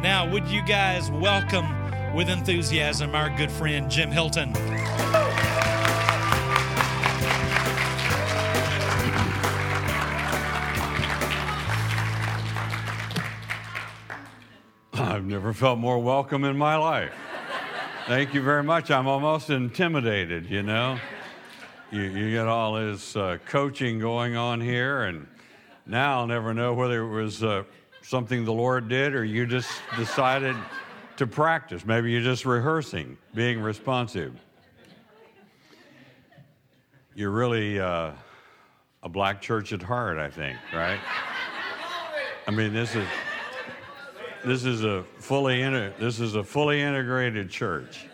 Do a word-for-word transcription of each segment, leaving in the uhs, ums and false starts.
Now, would you guys welcome with enthusiasm our good friend Jim Hilton? I've never felt more welcome in my life. Thank you very much. I'm almost intimidated, you know. You, you get all this uh, coaching going on here, and now I'll never know whether it was uh, something the Lord did or you just decided to practice. Maybe you're just rehearsing, being responsive. You're really uh, a black church at heart, I think, right? I mean, this is this is a fully in, this is a fully integrated church.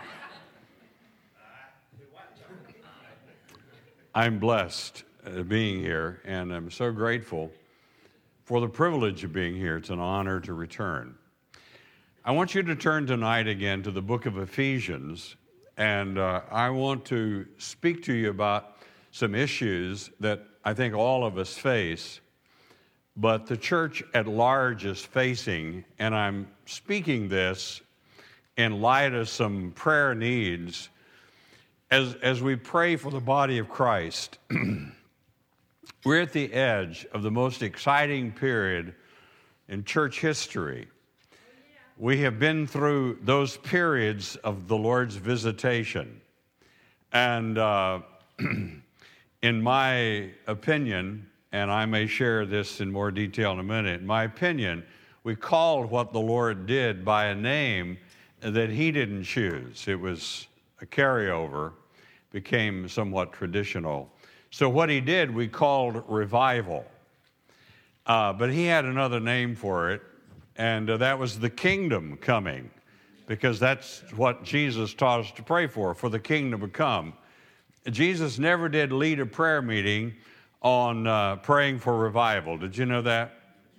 I'm blessed uh, being here, and I'm so grateful for the privilege of being here. It's an honor to return. I want you to turn tonight again to the book of Ephesians, and uh, I want to speak to you about some issues that I think all of us face, but the church at large is facing, and I'm speaking this in light of some prayer needs. As, as we pray for the body of Christ, we're at the edge of the most exciting period in church history. We have been through those periods of the Lord's visitation. And uh, in my opinion, and I may share this in more detail in a minute, in my opinion, we called what the Lord did by a name that he didn't choose. It was a carryover, became somewhat traditional. So what he did, we called revival. Uh, but he had another name for it, and uh, that was the kingdom coming, because that's what Jesus taught us to pray for, for the kingdom to come. Jesus never did lead a prayer meeting on uh, praying for revival. Did you know that?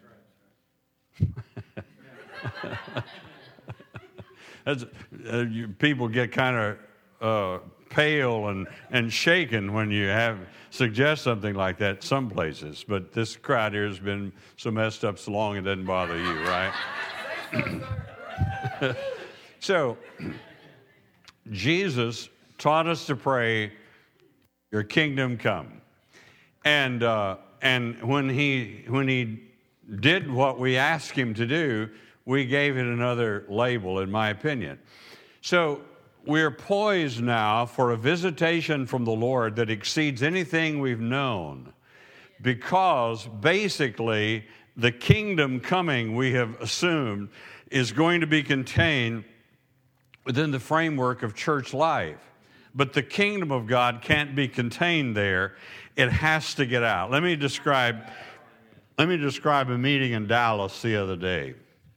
That's, uh, you, people get kind of uh, pale and, and shaken when you have suggest something like that some places. But this crowd here has been so messed up so long it doesn't bother you, right? So, Jesus taught us to pray, your kingdom come. And uh, and when he when he did what we asked him to do, we gave it another label, in my opinion. So we're poised now for a visitation from the Lord that exceeds anything we've known, because basically the kingdom coming, we have assumed, is going to be contained within the framework of church life. But the kingdom of God can't be contained there. It has to get out. Let me describe, let me describe a meeting in Dallas the other day.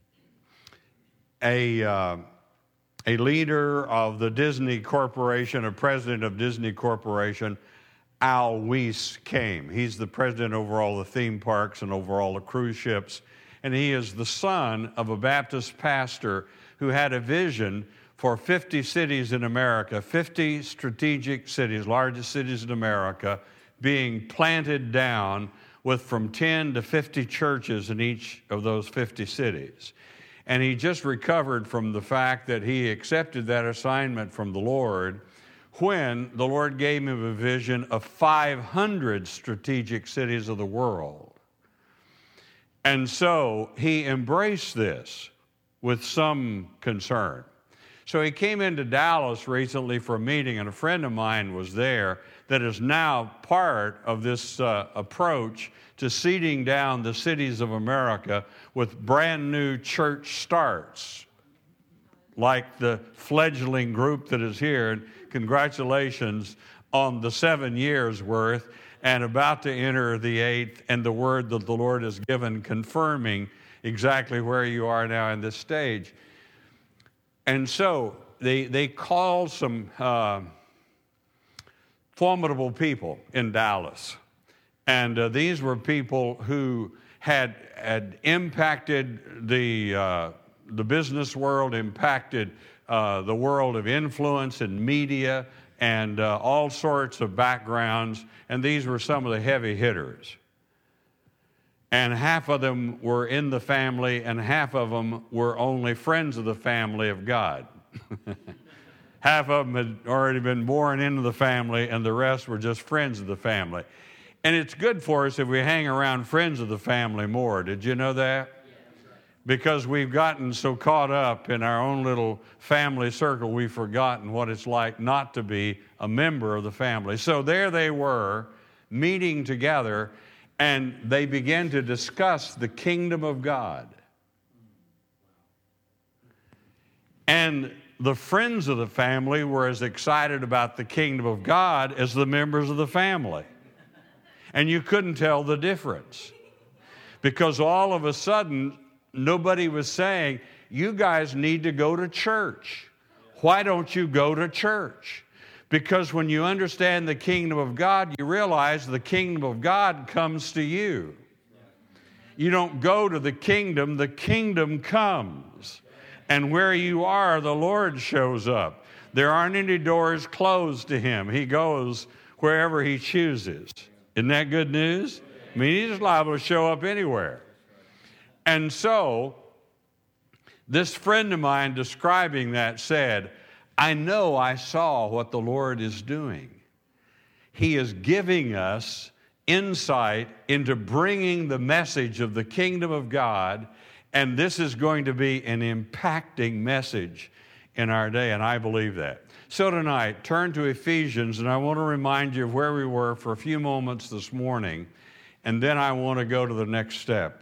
A, uh, a leader of the Disney Corporation, a president of Disney Corporation, Al Weiss, came. He's the president over all the theme parks and over all the cruise ships. And he is the son of a Baptist pastor who had a vision for fifty cities in America, fifty strategic cities, largest cities in America, being planted down with from ten to fifty churches in each of those fifty cities. And he just recovered from the fact that he accepted that assignment from the Lord when the Lord gave him a vision of five hundred strategic cities of the world. And so he embraced this with some concern. So he came into Dallas recently for a meeting, and a friend of mine was there that is now part of this uh, approach to seeding down the cities of America with brand new church starts, like the fledgling group that is here. And congratulations on the seven years worth, and about to enter the eighth, and the word that the Lord has given confirming exactly where you are now in this stage. And so they they called some uh, formidable people in Dallas. And uh, these were people who had, had impacted the, uh, the business world, impacted uh, the world of influence and media, and uh, all sorts of backgrounds. And these were some of the heavy hitters. and half of them were in the family, and half of them were only friends of the family of God. Half of them had already been born into the family, and the rest were just friends of the family. And it's good for us if we hang around friends of the family more. Did you know that? Because we've gotten so caught up in our own little family circle, we've forgotten what it's like not to be a member of the family. So there they were, meeting together, and they began to discuss the kingdom of God. And the friends of the family were as excited about the kingdom of God as the members of the family. And you couldn't tell the difference. Because all of a sudden, nobody was saying, you guys need to go to church. Why don't you go to church? Because when you understand the kingdom of God, you realize the kingdom of God comes to you. You don't go to the kingdom, the kingdom comes. And where you are, the Lord shows up. There aren't any doors closed to him. He goes wherever he chooses. Isn't that good news? I mean, he's liable to show up anywhere. And so, this friend of mine describing that said, I know I saw what the Lord is doing. He is giving us insight into bringing the message of the kingdom of God, and this is going to be an impacting message in our day, and I believe that. So tonight, turn to Ephesians, and I want to remind you of where we were for a few moments this morning, and then I want to go to the next step.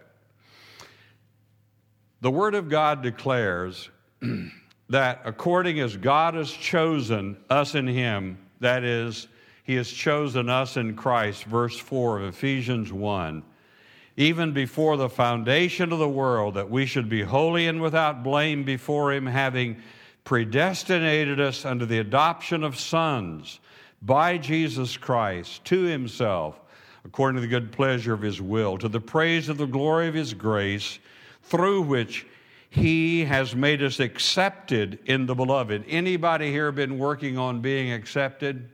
The Word of God declares that according as God has chosen us in Him, that is, He has chosen us in Christ, verse four of Ephesians one, even before the foundation of the world, that we should be holy and without blame before Him, having predestinated us unto the adoption of sons by Jesus Christ to Himself, according to the good pleasure of His will, to the praise of the glory of His grace, through which He has made us accepted in the beloved. Anybody here been working on being accepted?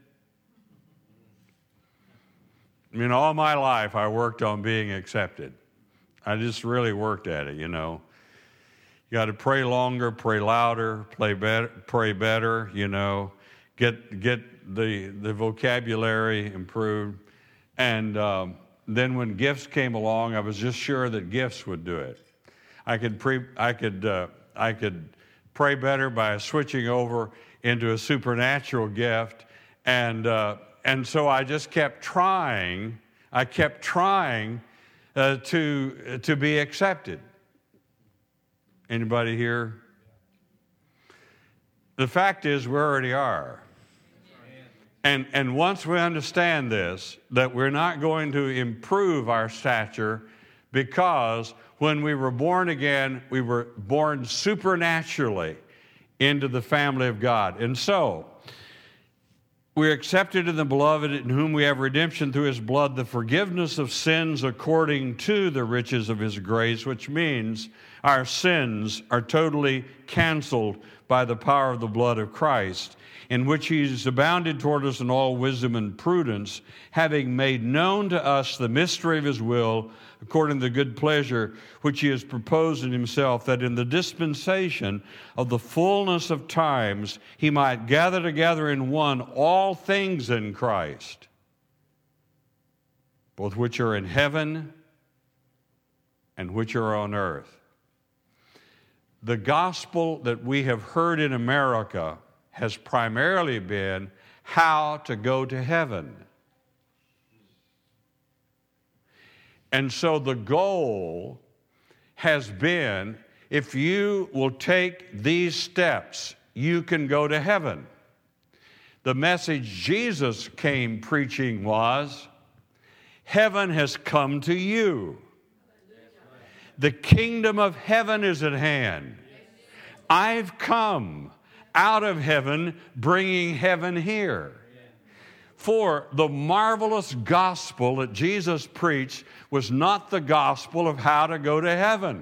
I mean, all my life I worked on being accepted. I just really worked at it, you know. You got to pray longer, pray louder, pray better, pray better, you know. Get get the the vocabulary improved. And um, then when gifts came along, I was just sure that gifts would do it. I could pre I could uh, I could pray better by switching over into a supernatural gift, and uh, and so I just kept trying. I kept trying uh, to to be accepted. Anybody here? The fact is, we already are. And and once we understand this, that we're not going to improve our stature, because when we were born again, we were born supernaturally into the family of God. And so, we're accepted in the beloved, in whom we have redemption through His blood, the forgiveness of sins according to the riches of His grace, which means our sins are totally canceled by the power of the blood of Christ, in which He has abounded toward us in all wisdom and prudence, having made known to us the mystery of His will, according to the good pleasure which He has proposed in Himself, that in the dispensation of the fullness of times He might gather together in one all things in Christ, both which are in heaven and which are on earth. The gospel that we have heard in America has primarily been how to go to heaven. And so the goal has been, if you will take these steps, you can go to heaven. The message Jesus came preaching was, heaven has come to you. The kingdom of heaven is at hand. I've come out of heaven, bringing heaven here. For the marvelous gospel that Jesus preached was not the gospel of how to go to heaven.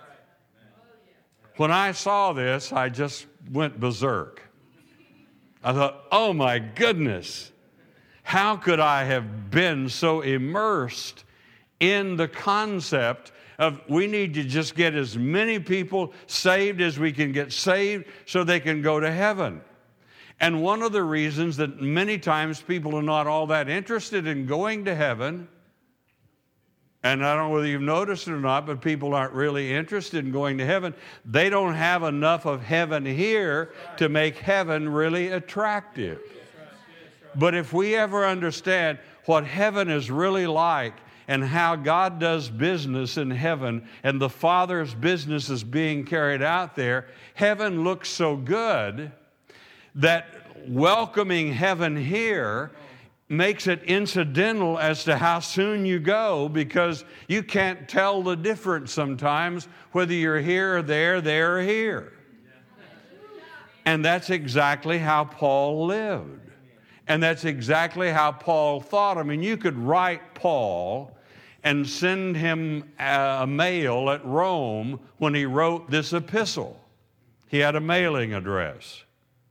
When I saw this, I just went berserk. I thought, oh my goodness, how could I have been so immersed in the concept of we need to just get as many people saved as we can get saved so they can go to heaven. And one of the reasons that many times people are not all that interested in going to heaven, and I don't know whether you've noticed it or not, but people aren't really interested in going to heaven. They don't have enough of heaven here to make heaven really attractive. But if we ever understand what heaven is really like and how God does business in heaven and the Father's business is being carried out there, heaven looks so good that welcoming heaven here makes it incidental as to how soon you go, because you can't tell the difference sometimes whether you're here or there, there or here. And that's exactly how Paul lived. And that's exactly how Paul thought. I mean, you could write Paul and send him a mail at Rome when he wrote this epistle. He had a mailing address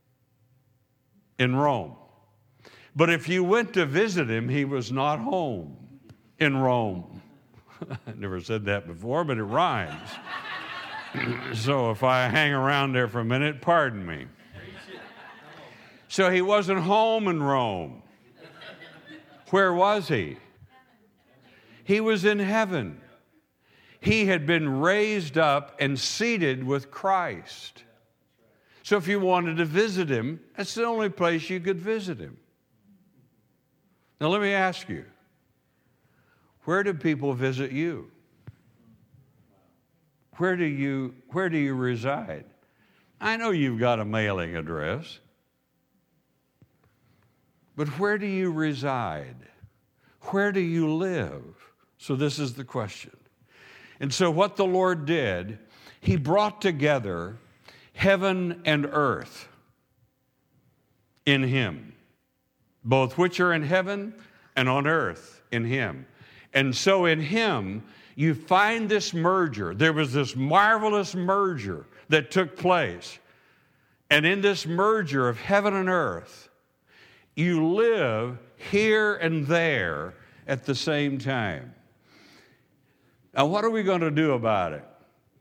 in Rome. But if you went to visit him, he was not home in Rome. I never said that before, but it rhymes. So if I hang around there for a minute, pardon me. So he wasn't home in Rome. Where was he? He was in heaven. He had been raised up and seated with Christ. So if you wanted to visit him, that's the only place you could visit him. Now let me ask you, where do people visit you? Where do you, where do you reside? I know you've got a mailing address, but where do you reside? Where do you live? So this is the question. And so what the Lord did, he brought together heaven and earth in him, both which are in heaven and on earth in him. And so in him, you find this merger. There was this marvelous merger that took place. And in this merger of heaven and earth, you live here and there at the same time. Now, what are we going to do about it?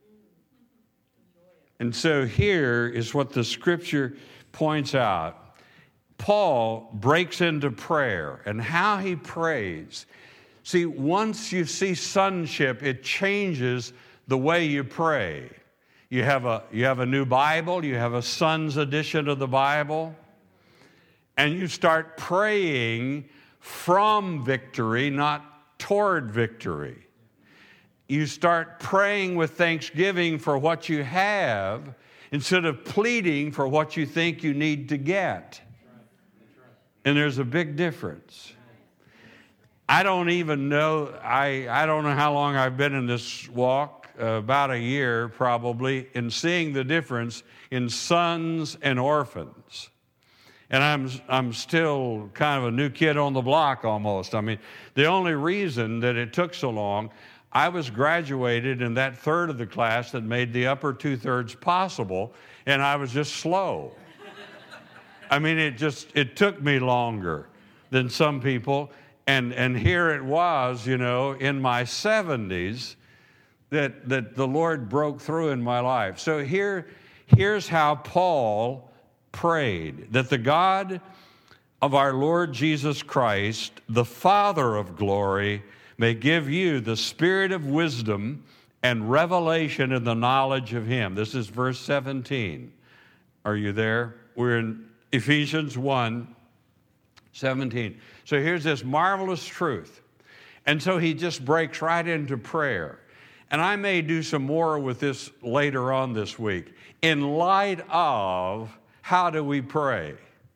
And so here is what the scripture points out. Paul breaks into prayer and how he prays. See, once you see sonship, it changes the way you pray. You have a, you have a new Bible, you have a son's edition of the Bible, and you start praying from victory, not toward victory. You start praying with thanksgiving for what you have instead of pleading for what you think you need to get. And there's a big difference. I don't even know, I, I don't know how long I've been in this walk, uh, about a year probably, in seeing the difference in sons and orphans. And I'm I'm still kind of a new kid on the block almost. I mean, the only reason that it took so long, I was graduated in that third of the class that made the upper two-thirds possible, and I was just slow. I mean, it just, it took me longer than some people, and, and here it was, you know, in my seventies that, that the Lord broke through in my life. So here, here's how Paul prayed, that the God of our Lord Jesus Christ, the Father of glory, may give you the spirit of wisdom and revelation in the knowledge of him. This is verse seventeen. Are you there? We're in Ephesians one, seventeen. So here's this marvelous truth. And so he just breaks right into prayer. And I may do some more with this later on this week. In light of, how do we pray?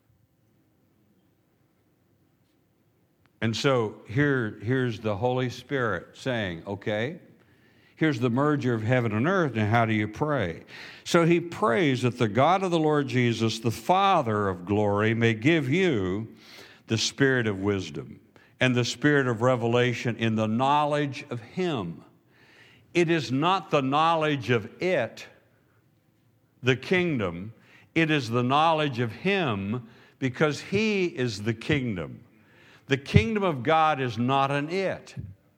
And so here, here's the Holy Spirit saying, okay, here's the merger of heaven and earth, and how do you pray? So he prays that the God of the Lord Jesus, the Father of glory, may give you the spirit of wisdom and the spirit of revelation in the knowledge of him. It is not the knowledge of it, the kingdom. It is the knowledge of him, because he is the kingdom. The kingdom of God is not an it.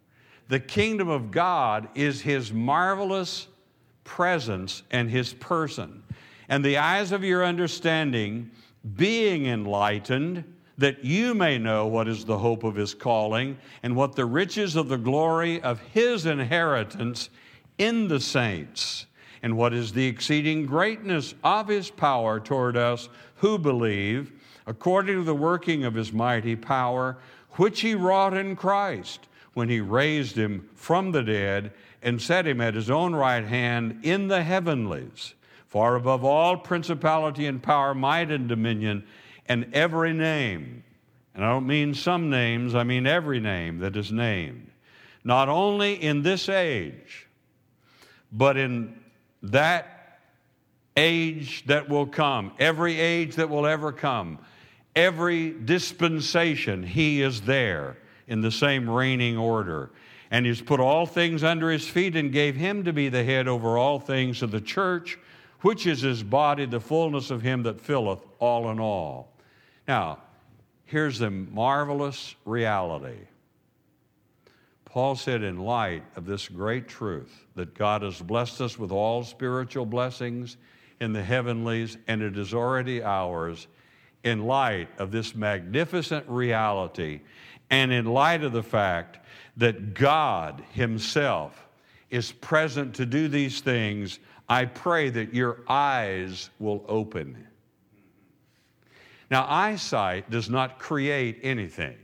The kingdom of God is his marvelous presence and his person. And the eyes of your understanding being enlightened, that you may know what is the hope of his calling and what the riches of the glory of his inheritance in the saints, and what is the exceeding greatness of his power toward us who believe, according to the working of his mighty power, which he wrought in Christ, when he raised him from the dead and set him at his own right hand in the heavenlies, far above all principality and power, might and dominion, and every name. And I don't mean some names, I mean every name that is named, not only in this age, but in that age that will come, every age that will ever come, every dispensation, he is there in the same reigning order. And he's put all things under his feet and gave him to be the head over all things of the church, which is his body, the fullness of him that filleth all in all. Now, here's the marvelous reality. Paul said, in light of this great truth, that God has blessed us with all spiritual blessings in the heavenlies, and it is already ours, in light of this magnificent reality, and in light of the fact that God himself is present to do these things, I pray that your eyes will open. Now, eyesight does not create anything.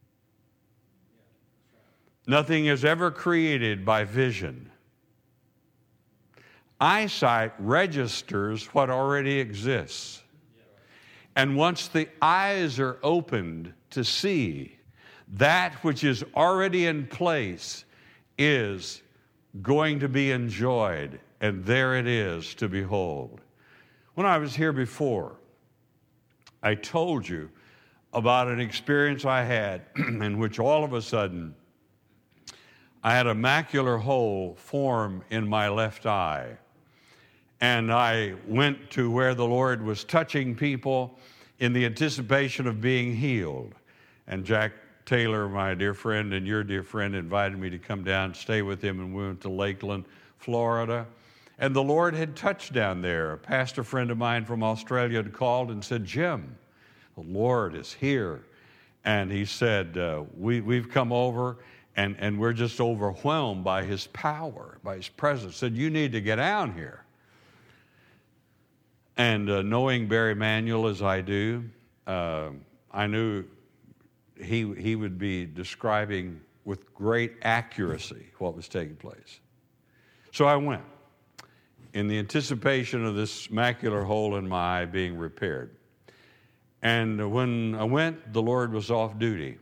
Nothing is ever created by vision. Eyesight registers what already exists. And once the eyes are opened to see, that which is already in place is going to be enjoyed, and there it is to behold. When I was here before, I told you about an experience I had in which all of a sudden I had a macular hole form in my left eye. And I went to where the Lord was touching people in the anticipation of being healed. And Jack Taylor, my dear friend and your dear friend, invited me to come down and stay with him, and we went to Lakeland, Florida. And the Lord had touched down there. A pastor friend of mine from Australia had called and said, Jim, the Lord is here. And he said, uh, we, we've come over and, and we're just overwhelmed by his power, by his presence. Said, you need to get down here. And uh, knowing Barry Manuel as I do, uh, I knew he, he would be describing with great accuracy what was taking place. So I went in the anticipation of this macular hole in my eye being repaired. And when I went, the Lord was off duty.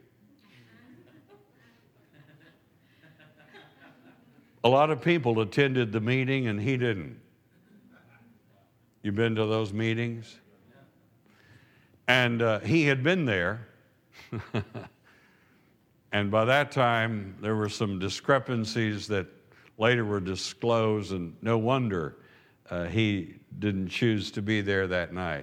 A lot of people attended the meeting and he didn't. You been to those meetings? And uh, he had been there. And by that time, there were some discrepancies that later were disclosed, and no wonder uh, he didn't choose to be there that night.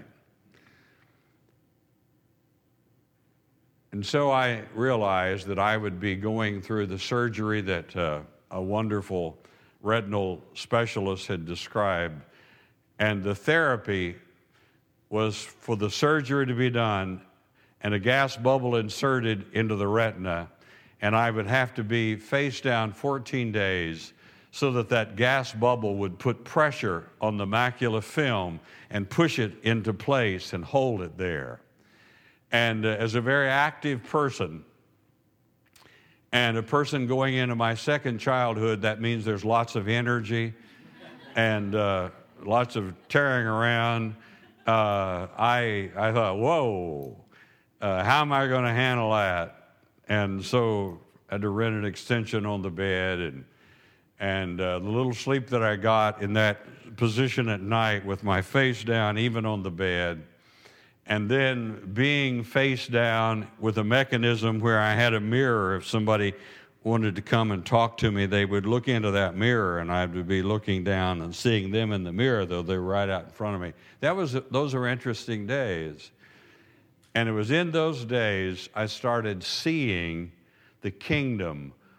And so I realized that I would be going through the surgery that uh, a wonderful retinal specialist had described. And the therapy was for the surgery to be done and a gas bubble inserted into the retina. And I would have to be face down fourteen days so that that gas bubble would put pressure on the macular film and push it into place and hold it there. And uh, as a very active person, and a person going into my second childhood, that means there's lots of energy and uh, lots of tearing around. Uh, I, I thought, whoa, uh, how am I going to handle that? And so I had to rent an extension on the bed, and and uh, the little sleep that I got in that position at night with my face down, even on the bed, and then being face down with a mechanism where I had a mirror. If somebody wanted to come and talk to me, they would look into that mirror, and I would be looking down and seeing them in the mirror, though they were right out in front of me. That was those are interesting days. And it was in those days I started seeing the kingdom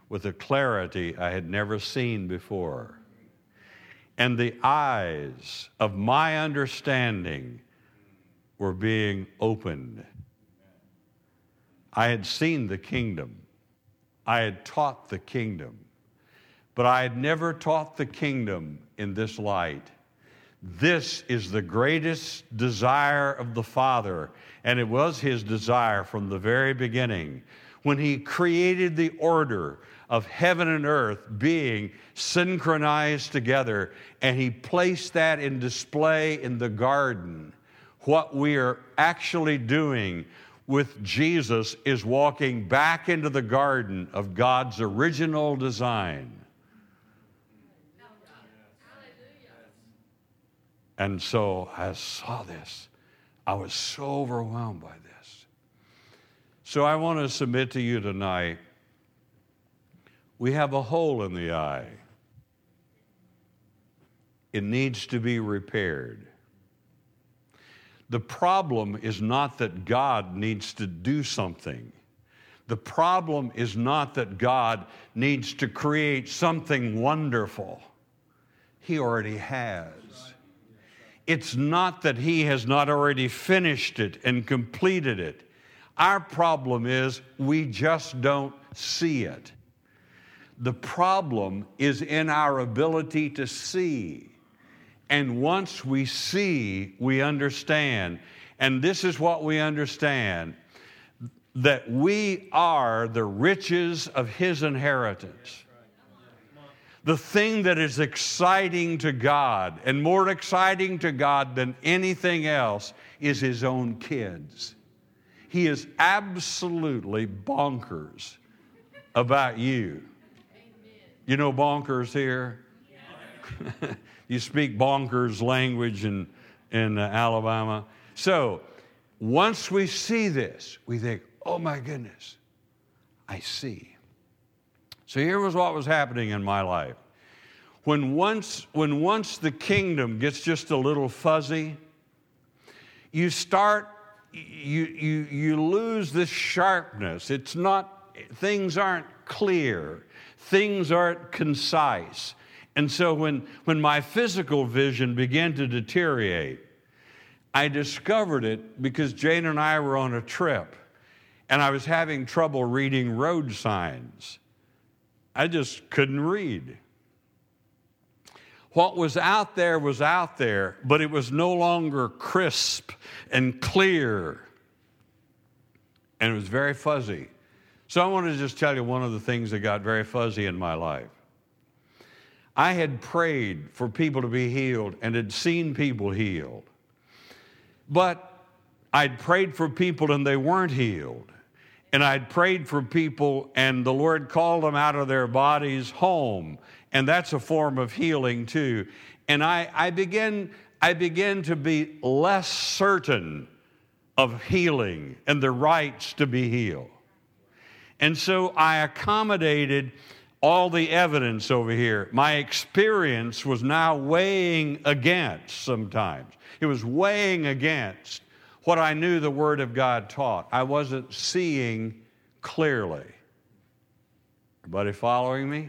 with a clarity I had never seen before. And the eyes of my understanding were being opened. I had seen the kingdom. I had taught the kingdom. But I had never taught the kingdom in this light. This is the greatest desire of the Father, and it was his desire from the very beginning, when he created the order of heaven and earth being synchronized together, and he placed that in display in the garden. What we are actually doing with Jesus is walking back into the garden of God's original design. And so I saw this. I was so overwhelmed by this. So I want to submit to you tonight, we have a hole in the eye. It needs to be repaired. The problem is not that God needs to do something. The problem is not that God needs to create something wonderful. He already has. It's not that he has not already finished it and completed it. Our problem is we just don't see it. The problem is in our ability to see. And once we see, we understand. And this is what we understand, that we are the riches of his inheritance. The thing that is exciting to God, and more exciting to God than anything else, is his own kids. He is absolutely bonkers about you. You know bonkers here? You speak bonkers language in, in uh, Alabama. So once we see this, we think, oh my goodness, I see. So here was what was happening in my life. When once, when once the kingdom gets just a little fuzzy, you start, you, you, you lose this sharpness. It's not, things aren't clear. Things aren't concise. And so when, when my physical vision began to deteriorate, I discovered it because Jane and I were on a trip, and I was having trouble reading road signs. I just couldn't read. What was out there was out there, but it was no longer crisp and clear. And it was very fuzzy. So I want to just tell you one of the things that got very fuzzy in my life. I had prayed for people to be healed and had seen people healed. But I'd prayed for people and they weren't healed. And I'd prayed for people and the Lord called them out of their bodies home. And that's a form of healing too. And I, I began, I began to be less certain of healing and the rights to be healed. And so I accommodated all the evidence over here. My experience was now weighing against sometimes. It was weighing against what I knew the Word of God taught. I wasn't seeing clearly. Everybody following me?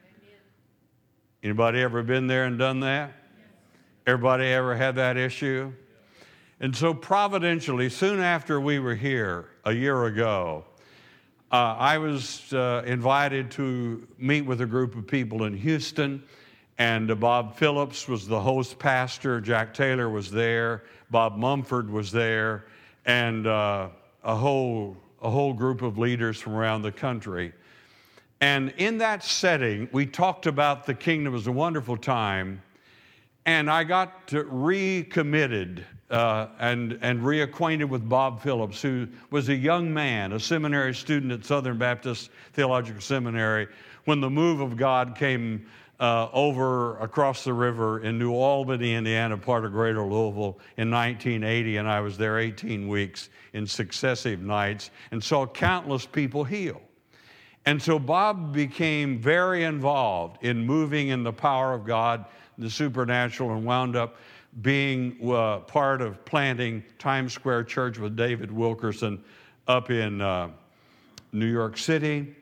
Anybody ever been there and done that? Everybody ever had that issue? And so providentially, soon after we were here a year ago, uh, I was uh, invited to meet with a group of people in Houston, and uh, Bob Phillips was the host pastor. Jack Taylor was there. Bob Mumford was there, and uh, a whole a whole group of leaders from around the country. And in that setting, we talked about the kingdom. It was a wonderful time, and I got to recommitted uh, and and reacquainted with Bob Phillips, who was a young man, a seminary student at Southern Baptist Theological Seminary, when the move of God came Uh, over across the river in New Albany, Indiana, part of Greater Louisville in nineteen eighty, and I was there eighteen weeks in successive nights and saw countless people heal. And so Bob became very involved in moving in the power of God, the supernatural, and wound up being uh, part of planting Times Square Church with David Wilkerson up in uh, New York City.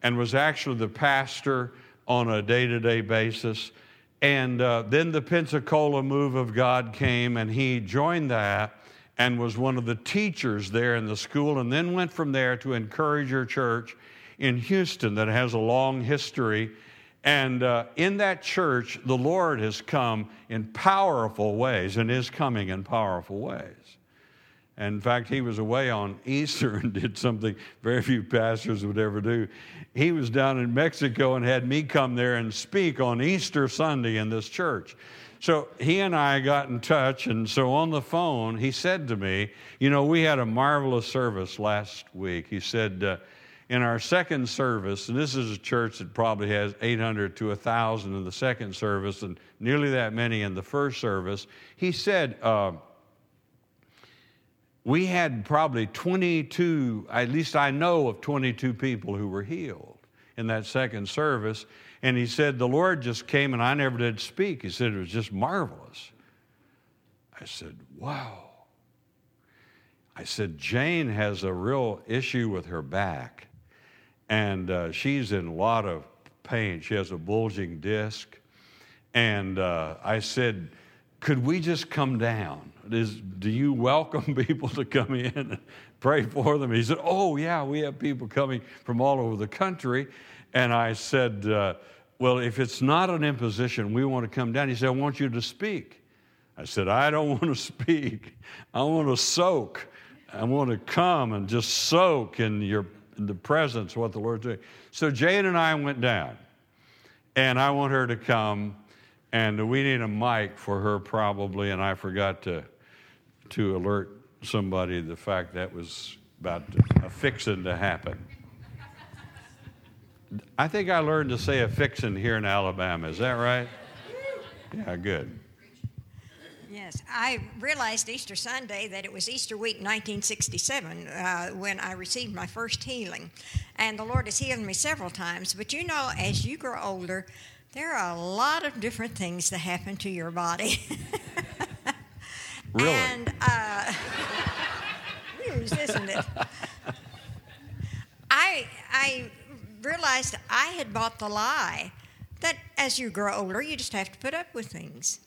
and was actually the pastor on a day-to-day basis. And uh, then the Pensacola Move of God came, and he joined that and was one of the teachers there in the school, and then went from there to Encourager Church in Houston that has a long history. And uh, in that church, the Lord has come in powerful ways and is coming in powerful ways. And in fact, he was away on Easter and did something very few pastors would ever do. He was down in Mexico and had me come there and speak on Easter Sunday in this church. So he and I got in touch, and so on the phone, he said to me, you know, we had a marvelous service last week. He said, uh, in our second service, and this is a church that probably has eight hundred to one thousand in the second service and nearly that many in the first service, he said, uh, we had probably twenty-two, at least I know of twenty-two people who were healed in that second service. And he said, the Lord just came and I never did speak. He said, it was just marvelous. I said, wow. I said, Jane has a real issue with her back. And uh, she's in a lot of pain. She has a bulging disc. And uh, I said, could we just come down? Is, do you welcome people to come in and pray for them? He said, oh, yeah, we have people coming from all over the country. And I said, uh, well, if it's not an imposition, we want to come down. He said, I want you to speak. I said, I don't want to speak. I want to soak. I want to come and just soak in your in the presence of what the Lord's doing. So Jane and I went down, and I want her to come, and we need a mic for her probably, and I forgot to to alert somebody the fact that was about to, a fixin' to happen. I think I learned to say a fixin' here in Alabama. Is that right? Yeah, good. Yes, I realized Easter Sunday that it was Easter week nineteen sixty-seven uh, when I received my first healing. And the Lord has healed me several times. But you know, as you grow older, there are a lot of different things that happen to your body. Really? And, uh, news, isn't it? I, I realized I had bought the lie that as you grow older, you just have to put up with things.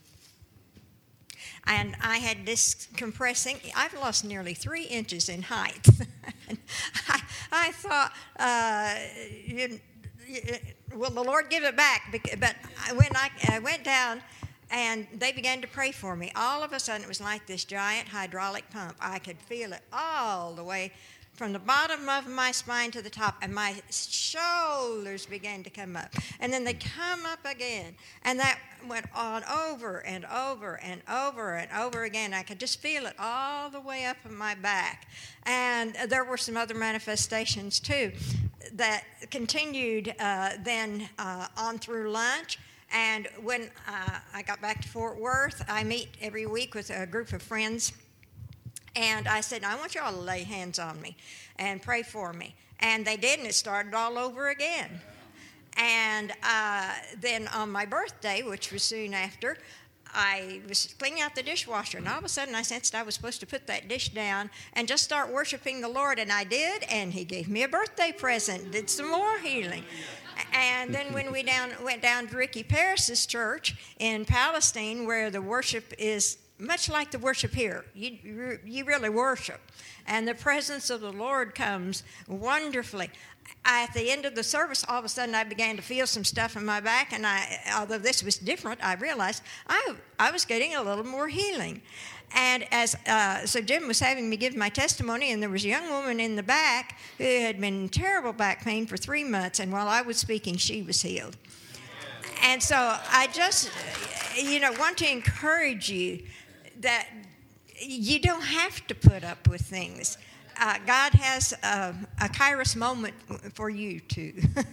And I had this compressing. I've lost nearly three inches in height. And I, I thought, uh, you, you, will the Lord give it back? But when I, I went down and they began to pray for me, all of a sudden it was like this giant hydraulic pump. I could feel it all the way from the bottom of my spine to the top, and my shoulders began to come up. And then they come up again. And that went on over and over and over and over again. I could just feel it all the way up in my back. And there were some other manifestations, too, that continued uh, then uh, on through lunch. And when uh, I got back to Fort Worth, I meet every week with a group of friends. And I said, I want you all to lay hands on me and pray for me. And they did, and it started all over again. And uh, then on my birthday, which was soon after, I was cleaning out the dishwasher, and all of a sudden I sensed I was supposed to put that dish down and just start worshiping the Lord, and I did, and he gave me a birthday present, did some more healing. And then when we down, went down to Ricky Paris's church in Palestine, where the worship is much like the worship here. You, you really worship. And the presence of the Lord comes wonderfully. At the end of the service, all of a sudden I began to feel some stuff in my back, and I, although this was different, I realized I, I was getting a little more healing. And as uh, so Jim was having me give my testimony, and there was a young woman in the back who had been in terrible back pain for three months, and while I was speaking, she was healed. And so I just, you know, want to encourage you that you don't have to put up with things. Uh, God has a, a Kairos moment for you, too.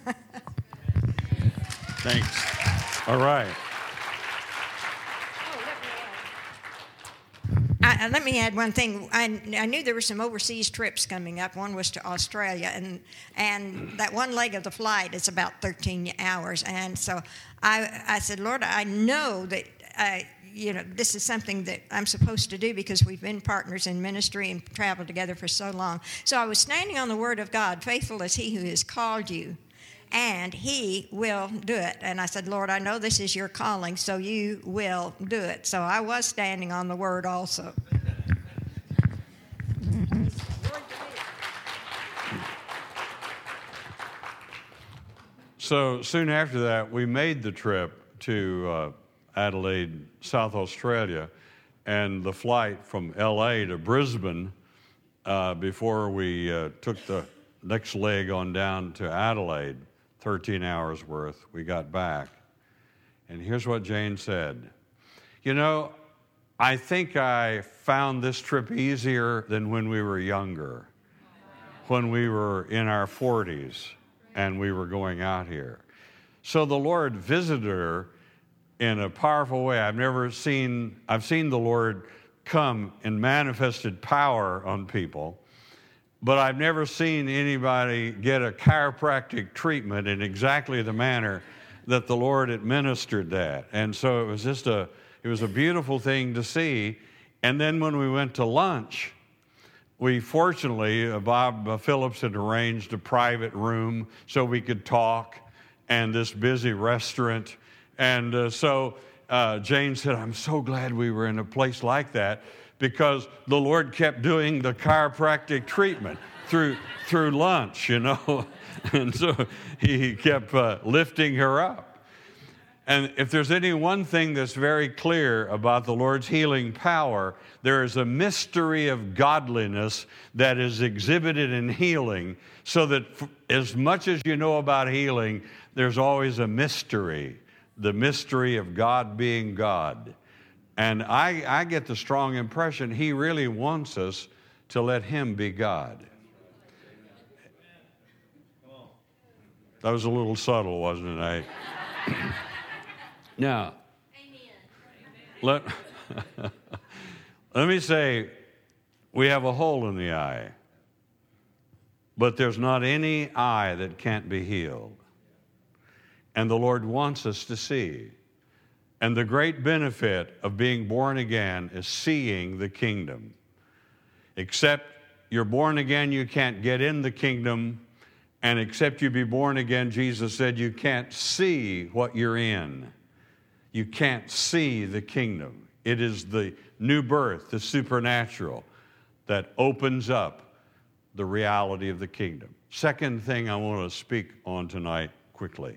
Thanks. All right. I, let me add one thing. I, I knew there were some overseas trips coming up. One was to Australia, and and that one leg of the flight is about thirteen hours. And so I, I said, Lord, I know that I, you know, this is something that I'm supposed to do because we've been partners in ministry and traveled together for so long. So I was standing on the Word of God, faithful is He who has called you, and He will do it. And I said, Lord, I know this is your calling, so you will do it. So I was standing on the Word also. So soon after that, we made the trip to uh, Adelaide, South Australia, and the flight from L A to Brisbane uh, before we uh, took the next leg on down to Adelaide, thirteen hours worth, we got back. And here's what Jane said. You know, I think I found this trip easier than when we were younger, when we were in our forties and we were going out here. So the Lord visited her in a powerful way. I've never seen, I've seen the Lord come in manifested power on people, but I've never seen anybody get a chiropractic treatment in exactly the manner that the Lord administered that. And so it was just a, it was a beautiful thing to see. And then when we went to lunch, we fortunately, uh, Bob uh, Phillips had arranged a private room so we could talk, and this busy restaurant. And uh, so uh, Jane said, I'm so glad we were in a place like that because the Lord kept doing the chiropractic treatment through through lunch, you know. And so he kept uh, lifting her up. And if there's any one thing that's very clear about the Lord's healing power, there is a mystery of godliness that is exhibited in healing, so that as much as you know about healing, there's always a mystery, the mystery of God being God. And I, I get the strong impression He really wants us to let Him be God. That was a little subtle, wasn't it? I... Now, let, let me say, we have a hole in the eye, but there's not any eye that can't be healed. And the Lord wants us to see. And the great benefit of being born again is seeing the kingdom. Except you're born again, you can't get in the kingdom. And except you be born again, Jesus said, you can't see what you're in. You can't see the kingdom. It is the new birth, the supernatural, that opens up the reality of the kingdom. Second thing I want to speak on tonight quickly.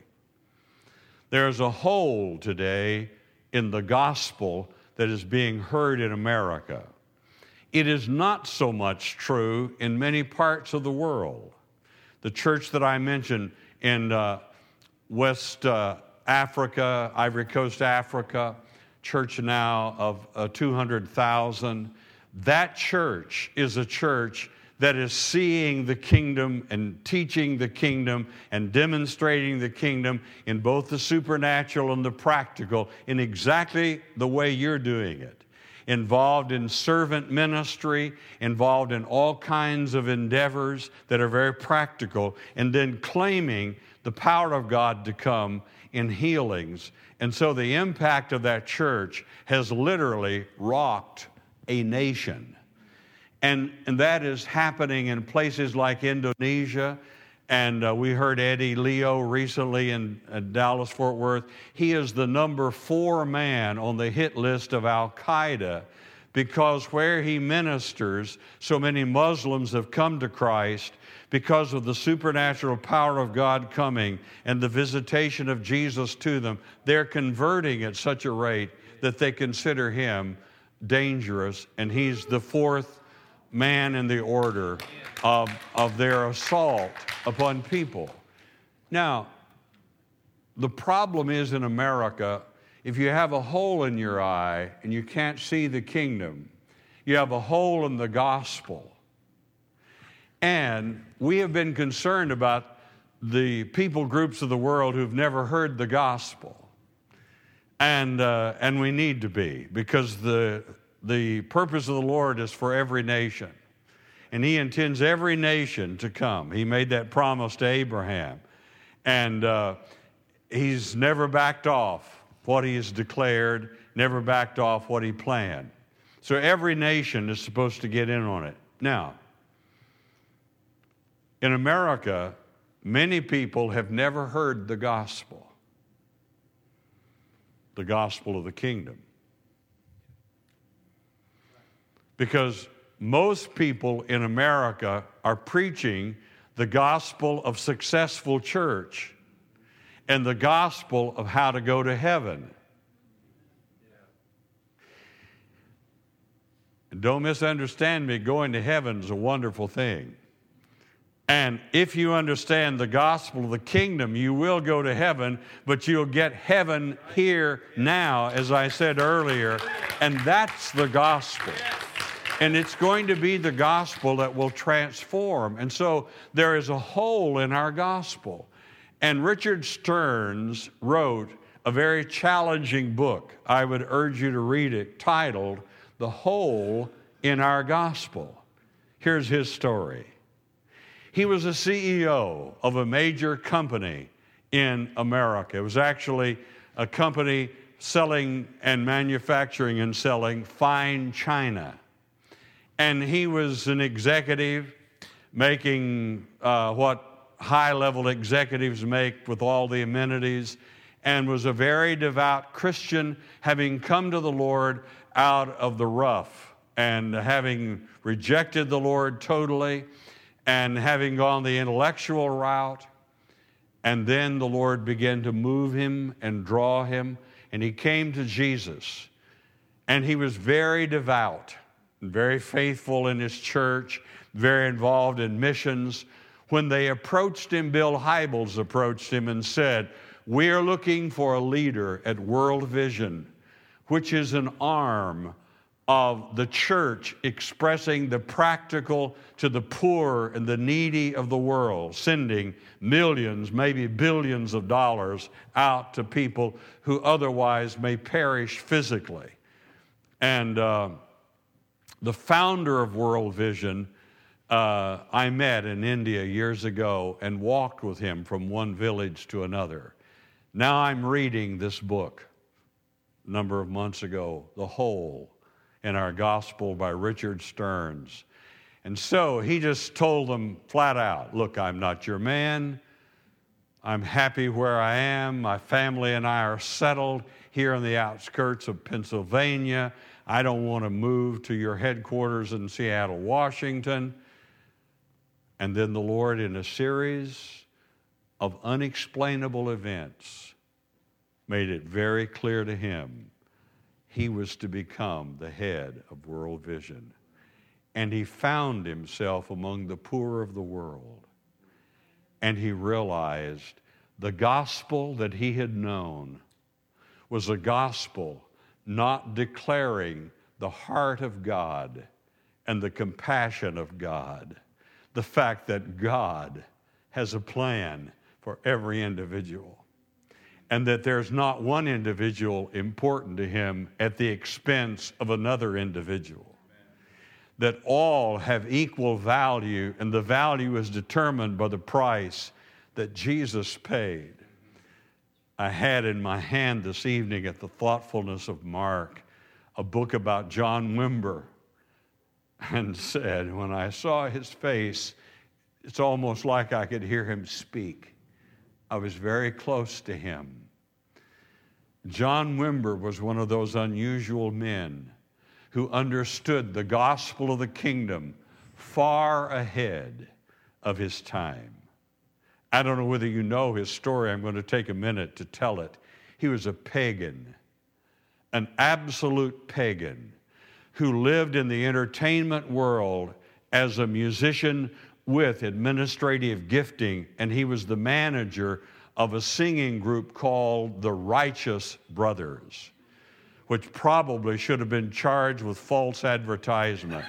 There's a hole today in the gospel that is being heard in America. It is not so much true in many parts of the world. The church that I mentioned in uh, West uh, Africa, Ivory Coast, Africa, church now of uh, two hundred thousand. That church is a church that is seeing the kingdom and teaching the kingdom and demonstrating the kingdom in both the supernatural and the practical in exactly the way you're doing it. Involved in servant ministry, involved in all kinds of endeavors that are very practical, and then claiming the power of God to come in healings. And so the impact of that church has literally rocked a nation. And, and that is happening in places like Indonesia. And uh, we heard Eddie Leo recently in uh, Dallas, Fort Worth. He is the number four man on the hit list of Al-Qaeda because where he ministers, so many Muslims have come to Christ because of the supernatural power of God coming and the visitation of Jesus to them. They're converting at such a rate that they consider him dangerous, and he's the fourth man in the order of, of their assault upon people. Now, the problem is in America, if you have a hole in your eye and you can't see the kingdom, you have a hole in the gospel. And we have been concerned about the people groups of the world who've never heard the gospel. And, uh, and we need to be, because the, the purpose of the Lord is for every nation. And he intends every nation to come. He made that promise to Abraham. And uh, he's never backed off what he has declared, never backed off what he planned. So every nation is supposed to get in on it. Now, in America, many people have never heard the gospel, the gospel of the kingdom. Because most people in America are preaching the gospel of successful church and the gospel of how to go to heaven. And don't misunderstand me, going to heaven is a wonderful thing. And if you understand the gospel of the kingdom, you will go to heaven, but you'll get heaven here now, as I said earlier, and that's the gospel. And it's going to be the gospel that will transform. And so there is a hole in our gospel. And Richard Stearns wrote a very challenging book. I would urge you to read it, titled The Hole in Our Gospel. Here's his story. He was a C E O of a major company in America. It was actually a company selling and manufacturing and selling fine china. And he was an executive making uh, what high-level executives make with all the amenities, and was a very devout Christian, having come to the Lord out of the rough and having rejected the Lord totally and having gone the intellectual route. And then the Lord began to move him and draw him, and he came to Jesus. And he was very devout, very faithful in his church, very involved in missions. When they approached him, Bill Hybels approached him and said, "We are looking for a leader at World Vision, which is an arm of the church expressing the practical to the poor and the needy of the world, sending millions, maybe billions of dollars out to people who otherwise may perish physically." And uh, the founder of World Vision, uh, I met in India years ago and walked with him from one village to another. Now I'm reading this book a number of months ago, The Hole in Our Gospel by Richard Stearns. And so he just told them flat out, "Look, I'm not your man. I'm happy where I am. My family and I are settled here on the outskirts of Pennsylvania. I don't want to move to your headquarters in Seattle, Washington." And then the Lord, in a series of unexplainable events, made it very clear to him he was to become the head of World Vision. And he found himself among the poor of the world. And he realized the gospel that he had known was a gospel not declaring the heart of God and the compassion of God, the fact that God has a plan for every individual, and that there's not one individual important to him at the expense of another individual, that all have equal value, and the value is determined by the price that Jesus paid. I had in my hand this evening at the Thoughtfulness of Mark a book about John Wimber, and said, when I saw his face, it's almost like I could hear him speak. I was very close to him. John Wimber was one of those unusual men who understood the gospel of the kingdom far ahead of his time. I don't know whether you know his story. I'm going to take a minute to tell it. He was a pagan, an absolute pagan, who lived in the entertainment world as a musician with administrative gifting, and he was the manager of a singing group called the Righteous Brothers, which probably should have been charged with false advertisement.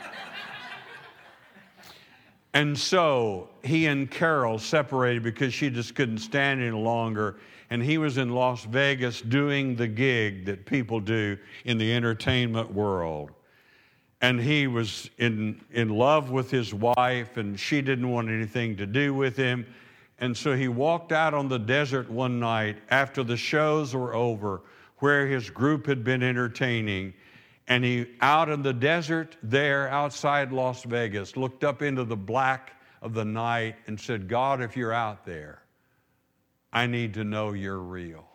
And so he and Carol separated because she just couldn't stand any longer. And he was in Las Vegas doing the gig that people do in the entertainment world. And he was in, in love with his wife, and she didn't want anything to do with him. And so he walked out on the desert one night after the shows were over, where his group had been entertaining. And he, out in the desert there outside Las Vegas, looked up into the black of the night and said, God, if you're out there, I need to know you're real.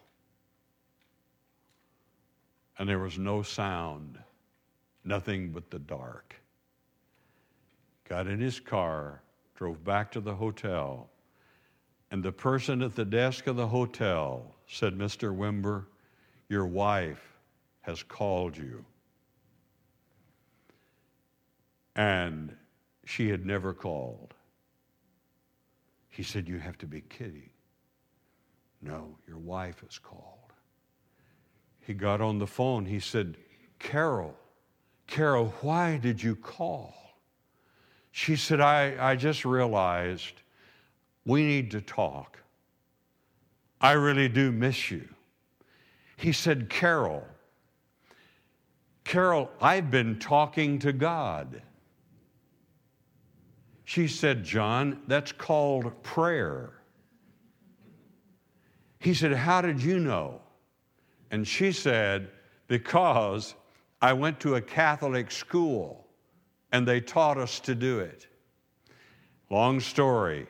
And there was no sound, nothing but the dark. Got in his car, drove back to the hotel, and the person at the desk of the hotel said, Mister Wimber, your wife has called you. And she had never called. He said, you have to be kidding. No, your wife has called. He got on the phone. He said, Carol, Carol, why did you call? She said, I, I just realized we need to talk. I really do miss you. He said, Carol, Carol, I've been talking to God. She said, John, that's called prayer. He said, how did you know? And she said, because I went to a Catholic school and they taught us to do it. Long story.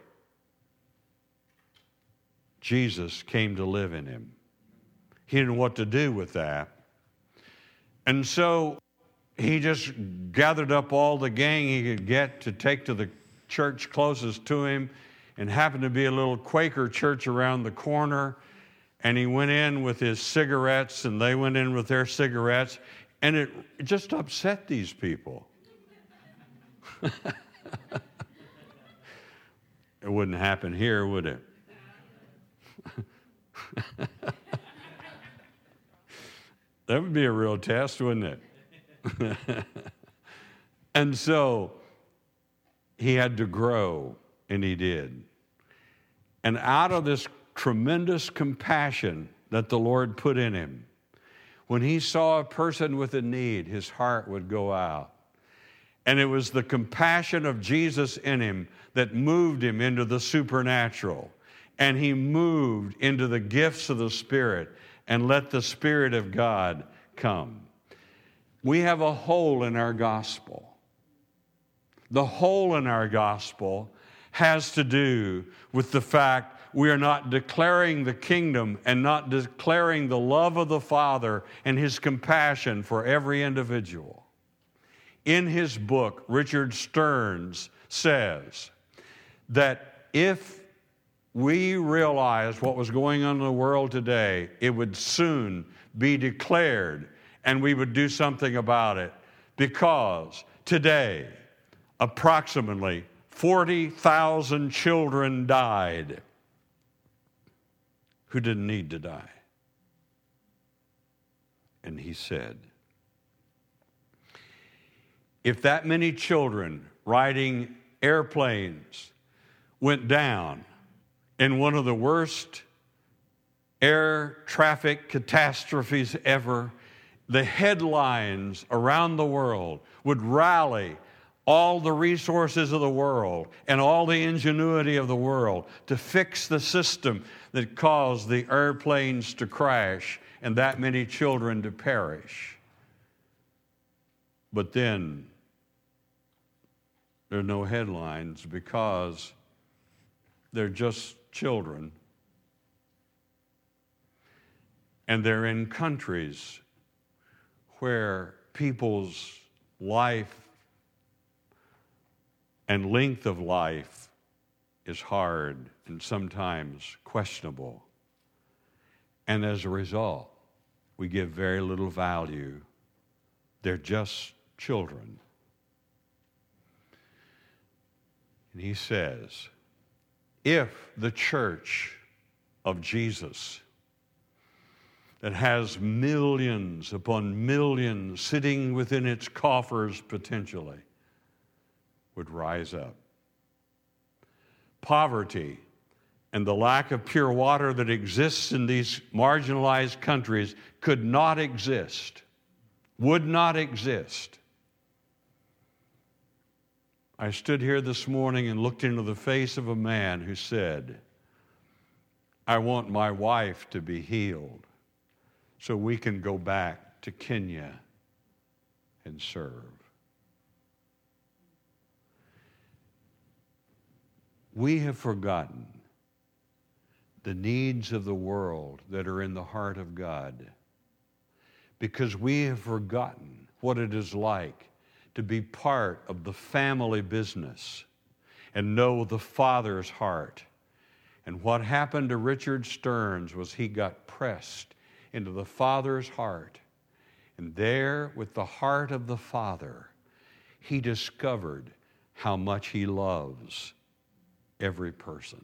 Jesus came to live in him. He didn't know what to do with that. And so he just gathered up all the gang he could get to take to the church closest to him, and happened to be a little Quaker church around the corner. And he went in with his cigarettes, and they went in with their cigarettes, and it just upset these people. It wouldn't happen here, would it? That would be a real test, wouldn't it? And so he had to grow, and he did. And out of this tremendous compassion that the Lord put in him, when he saw a person with a need, his heart would go out. And it was the compassion of Jesus in him that moved him into the supernatural. And he moved into the gifts of the Spirit and let the Spirit of God come. We have a hole in our gospel. The hole in our gospel has to do with the fact we are not declaring the kingdom and not declaring the love of the Father and his compassion for every individual. In his book, Richard Stearns says that if we realized what was going on in the world today, it would soon be declared and we would do something about it, because today, approximately forty thousand children died who didn't need to die. And he said, if that many children riding airplanes went down in one of the worst air traffic catastrophes ever, the headlines around the world would rally all the resources of the world and all the ingenuity of the world to fix the system that caused the airplanes to crash and that many children to perish. But then there are no headlines because they're just children. And they're in countries where people's life and length of life is hard and sometimes questionable. And as a result, we give very little value. They're just children. And he says, if the church of Jesus that has millions upon millions sitting within its coffers potentially would rise up, poverty and the lack of pure water that exists in these marginalized countries could not exist, would not exist. I stood here this morning and looked into the face of a man who said, I want my wife to be healed so we can go back to Kenya and serve. We have forgotten the needs of the world that are in the heart of God, because we have forgotten what it is like to be part of the family business and know the Father's heart. And what happened to Richard Stearns was he got pressed into the Father's heart. And there, with the heart of the Father, he discovered how much he loves every person.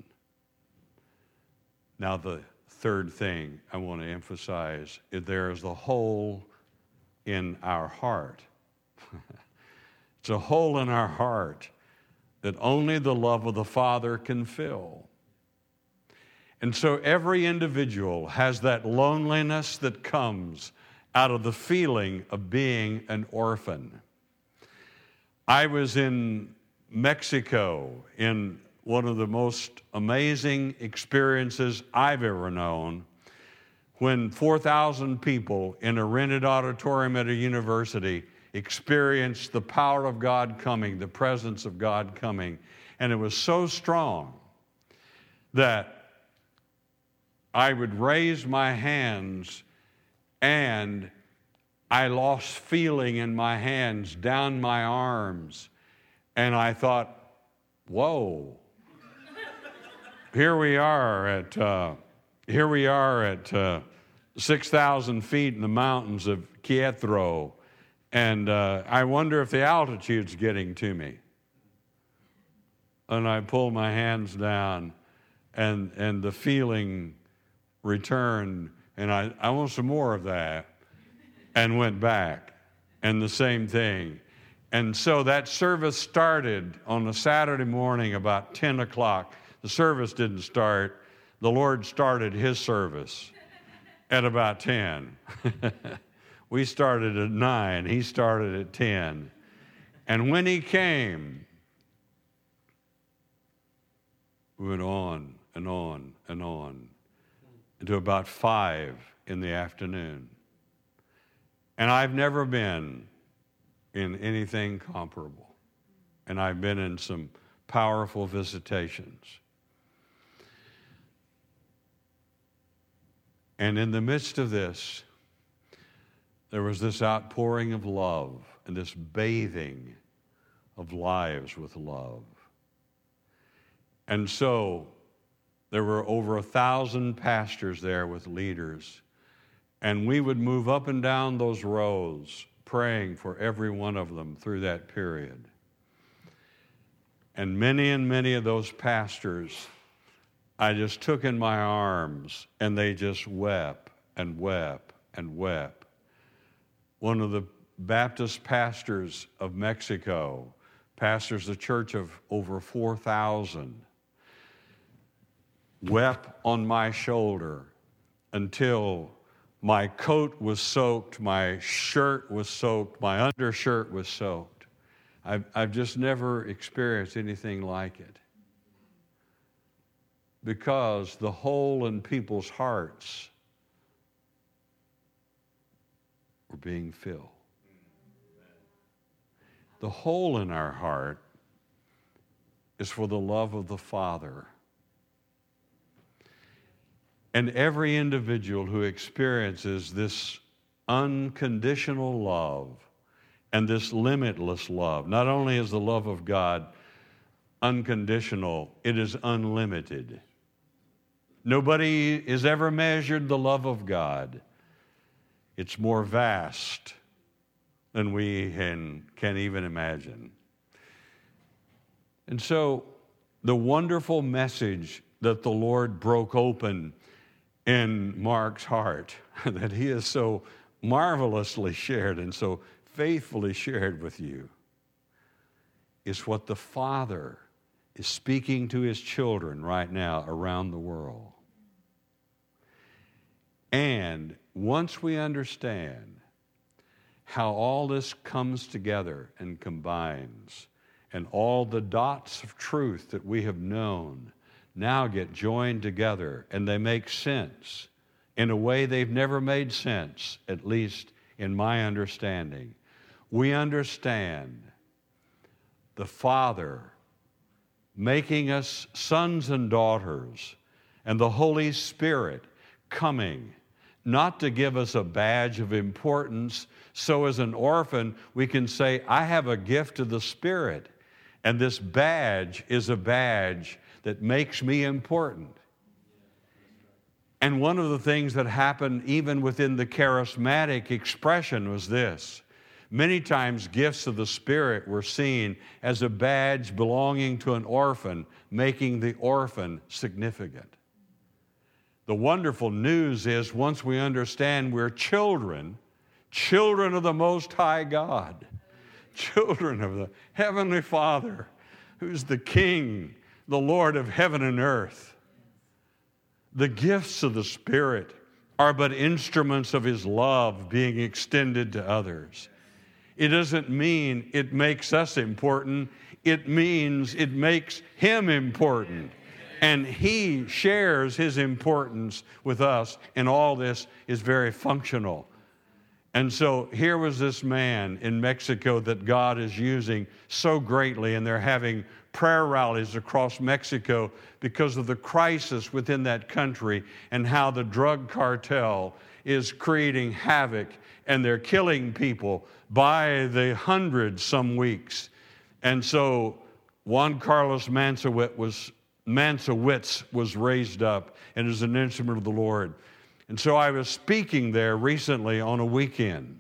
Now, the third thing I want to emphasize is there is the hole in our heart. It's a hole in our heart that only the love of the Father can fill. And so every individual has that loneliness that comes out of the feeling of being an orphan. I was in Mexico in one of the most amazing experiences I've ever known, when four thousand people in a rented auditorium at a university experienced the power of God coming, the presence of God coming. And it was so strong that I would raise my hands and I lost feeling in my hands, down my arms. And I thought, whoa. Here we are at uh, here we are at uh, six thousand feet in the mountains of Querétaro, and uh, I wonder if the altitude's getting to me. And I pull my hands down, and and the feeling returned, and I, I want some more of that, and went back, and the same thing. And so that service started on a Saturday morning about ten o'clock. The service didn't start. The Lord started his service at about ten. We started at nine. He started at ten. And when he came, we went on and on and on until about five in the afternoon. And I've never been in anything comparable. And I've been in some powerful visitations. And in the midst of this, there was this outpouring of love and this bathing of lives with love. And so there were over a thousand pastors there with leaders. And we would move up and down those rows, praying for every one of them through that period. And many and many of those pastors I just took in my arms, and they just wept and wept and wept. One of the Baptist pastors of Mexico pastors a church of over four thousand, wept on my shoulder until my coat was soaked, my shirt was soaked, my undershirt was soaked. I've, I've just never experienced anything like it. Because the hole in people's hearts were being filled. The hole in our heart is for the love of the Father. And every individual who experiences this unconditional love and this limitless love, not only is the love of God unconditional, it is unlimited. Nobody has ever measured the love of God. It's more vast than we can, can even imagine. And so the wonderful message that the Lord broke open in Mark's heart, that he has so marvelously shared and so faithfully shared with you, is what the Father is speaking to his children right now around the world. And once we understand how all this comes together and combines, and all the dots of truth that we have known now get joined together, and they make sense in a way they've never made sense, at least in my understanding. We understand the Father making us sons and daughters, and the Holy Spirit coming, not to give us a badge of importance, so as an orphan we can say, I have a gift of the Spirit, and this badge is a badge that makes me important. And one of the things that happened even within the charismatic expression was this. Many times gifts of the Spirit were seen as a badge belonging to an orphan, making the orphan significant. The wonderful news is once we understand we're children, children of the Most High God, children of the Heavenly Father, who's the King, the Lord of heaven and earth. The gifts of the Spirit are but instruments of His love being extended to others. It doesn't mean it makes us important. It means it makes Him important. And He shares His importance with us, and all this is very functional. And so here was this man in Mexico that God is using so greatly, and they're having prayer rallies across Mexico because of the crisis within that country and how the drug cartel is creating havoc, and they're killing people by the hundreds some weeks. And so Juan Carlos Mansowitz was, Mansowitz was raised up and is an instrument of the Lord. And so I was speaking there recently on a weekend,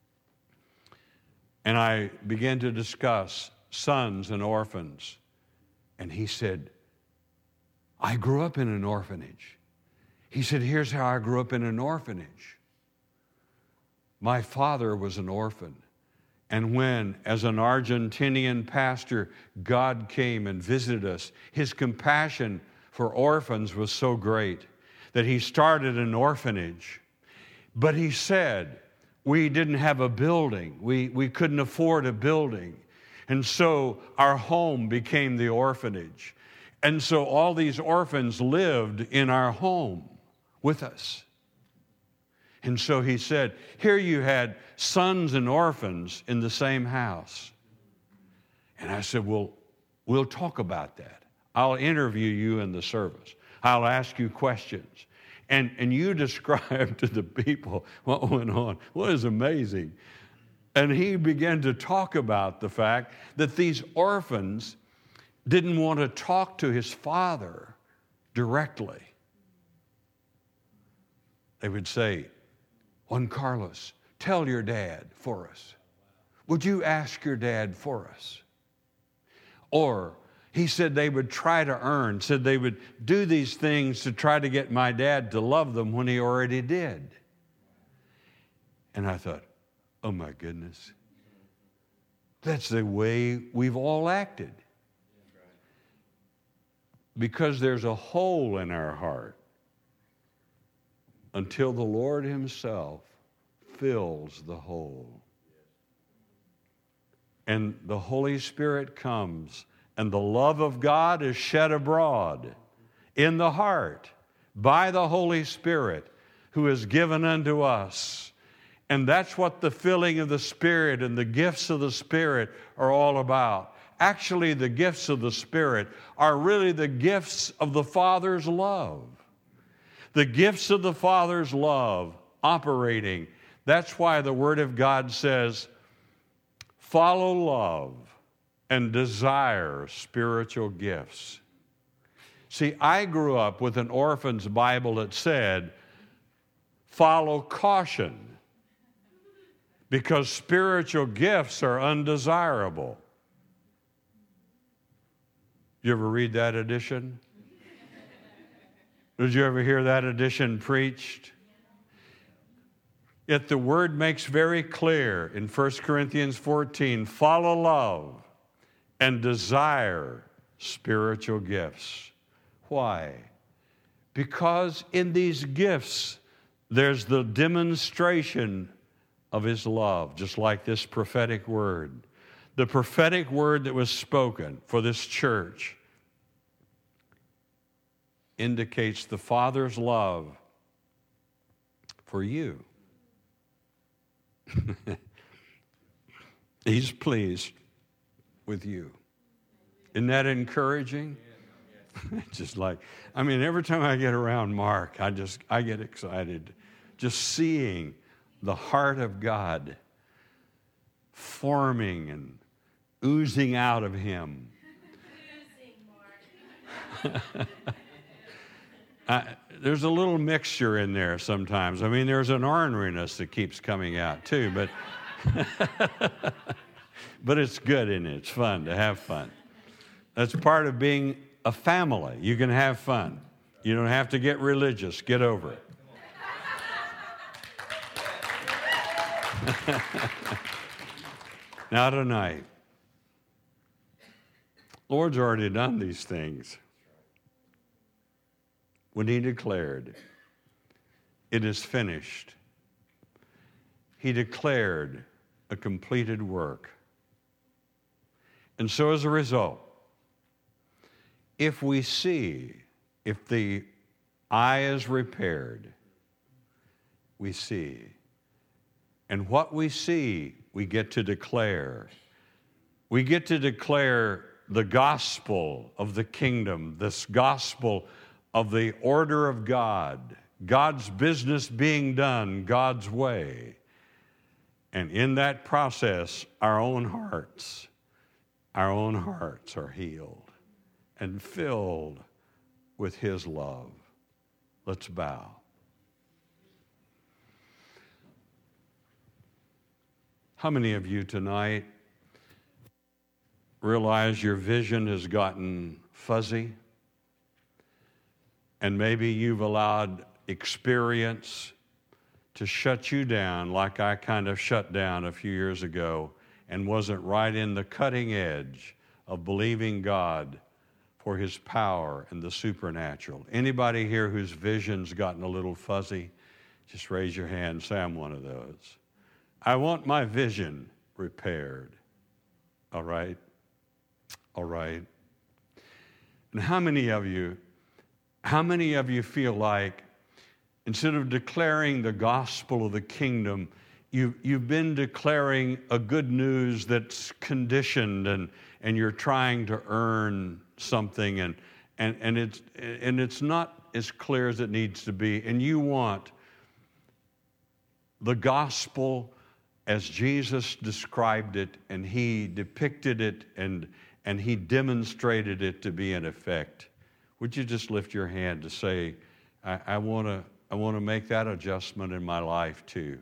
and I began to discuss sons and orphans. And he said, I grew up in an orphanage. He said, here's how I grew up in an orphanage. My father was an orphan. And when, as an Argentinian pastor, God came and visited us, His compassion for orphans was so great that He started an orphanage. But He said, we didn't have a building. We, we couldn't afford a building. And so our home became the orphanage. And so all these orphans lived in our home with us. And so he said, here you had sons and orphans in the same house. And I said, well, we'll talk about that. I'll interview you in the service. I'll ask you questions. And, and you describe to the people what went on. What is amazing. And he began to talk about the fact that these orphans didn't want to talk to his father directly. They would say, Juan Carlos, tell your dad for us. Would you ask your dad for us? Or he said they would try to earn, said they would do these things to try to get my dad to love them when he already did. And I thought, oh my goodness, that's the way we've all acted. Because there's a hole in our heart until the Lord Himself fills the hole. And the Holy Spirit comes, and the love of God is shed abroad in the heart by the Holy Spirit who is given unto us. And that's what the filling of the Spirit and the gifts of the Spirit are all about. Actually, the gifts of the Spirit are really the gifts of the Father's love. The gifts of the Father's love operating. That's why the Word of God says, follow love and desire spiritual gifts. See, I grew up with an orphan's Bible that said, follow caution, because spiritual gifts are undesirable. You ever read that edition? Did you ever hear that edition preached? Yet the Word makes very clear in First Corinthians fourteen, follow love and desire spiritual gifts. Why? Because in these gifts, there's the demonstration of His love, just like this prophetic word. The prophetic word that was spoken for this church indicates the Father's love for you. He's pleased with you. Isn't that encouraging? Just like, I mean, every time I get around Mark, I just, I get excited. Just seeing the heart of God forming and oozing out of him. I, there's a little mixture in there sometimes. I mean, there's an orneriness that keeps coming out too, but but it's good, isn't it? It's fun to have fun. That's part of being a family. You can have fun. You don't have to get religious. Get over it. Now tonight, Lord's already done these things. When he declared, it is finished, he declared a completed work. And so as a result, if we see, if the eye is repaired, we see. And what we see, we get to declare. We get to declare the gospel of the kingdom, this gospel of the order of God, God's business being done God's way. And in that process, our own hearts, our own hearts are healed and filled with his love. Let's bow. How many of you tonight realize your vision has gotten fuzzy? And maybe you've allowed experience to shut you down like I kind of shut down a few years ago and wasn't right in the cutting edge of believing God for his power and the supernatural. Anybody here whose vision's gotten a little fuzzy? Just raise your hand and say, I'm one of those. I want my vision repaired. All right? All right. And how many of you How many of you feel like instead of declaring the gospel of the kingdom, you, you've been declaring a good news that's conditioned and, and you're trying to earn something and, and, and, it's, and it's not as clear as it needs to be, and you want the gospel as Jesus described it and he depicted it and, and he demonstrated it to be in effect. Would you just lift your hand to say, I, I want to I want to make that adjustment in my life too?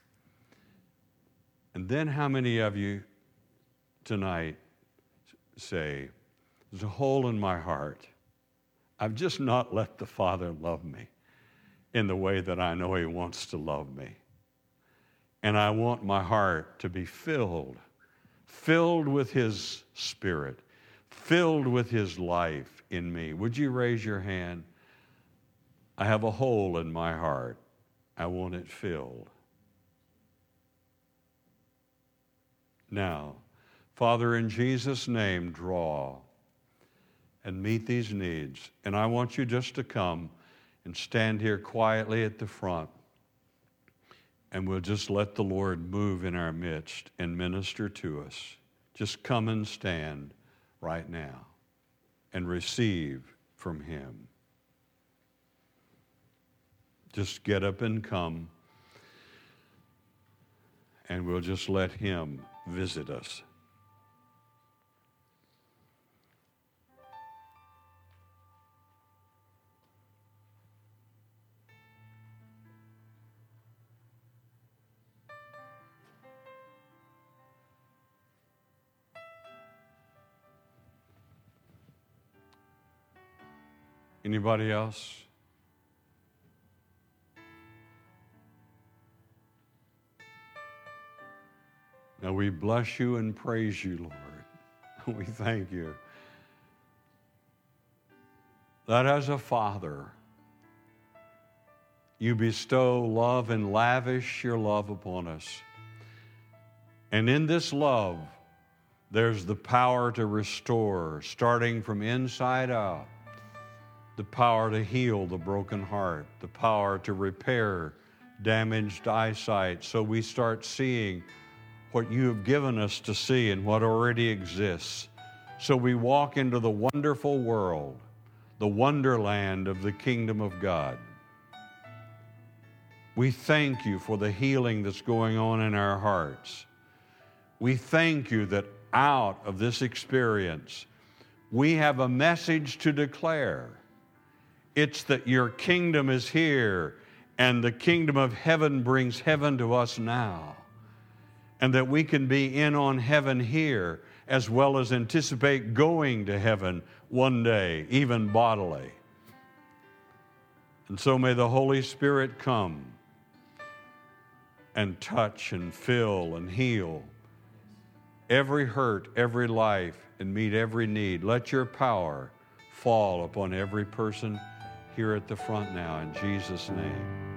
And then how many of you tonight say, there's a hole in my heart. I've just not let the Father love me in the way that I know he wants to love me. And I want my heart to be filled, filled with his Spirit, filled with his life in me. Would you raise your hand? I have a hole in my heart. I want it filled. Now, Father, in Jesus' name, draw and meet these needs. And I want you just to come and stand here quietly at the front. And we'll just let the Lord move in our midst and minister to us. Just come and stand right now and receive from him. Just get up and come, and we'll just let him visit us. Anybody else? Now we bless you and praise you, Lord. We thank you that as a Father, you bestow love and lavish your love upon us. And in this love, there's the power to restore, starting from inside out, the power to heal the broken heart, the power to repair damaged eyesight, so we start seeing what you have given us to see and what already exists. So we walk into the wonderful world, the wonderland of the kingdom of God. We thank you for the healing that's going on in our hearts. We thank you that out of this experience, we have a message to declare. It's that your kingdom is here, and the kingdom of heaven brings heaven to us now. And that we can be in on heaven here, as well as anticipate going to heaven one day, even bodily. And so may the Holy Spirit come and touch and fill and heal every hurt, every life, and meet every need. Let your power fall upon every person here at the front now, in Jesus' name.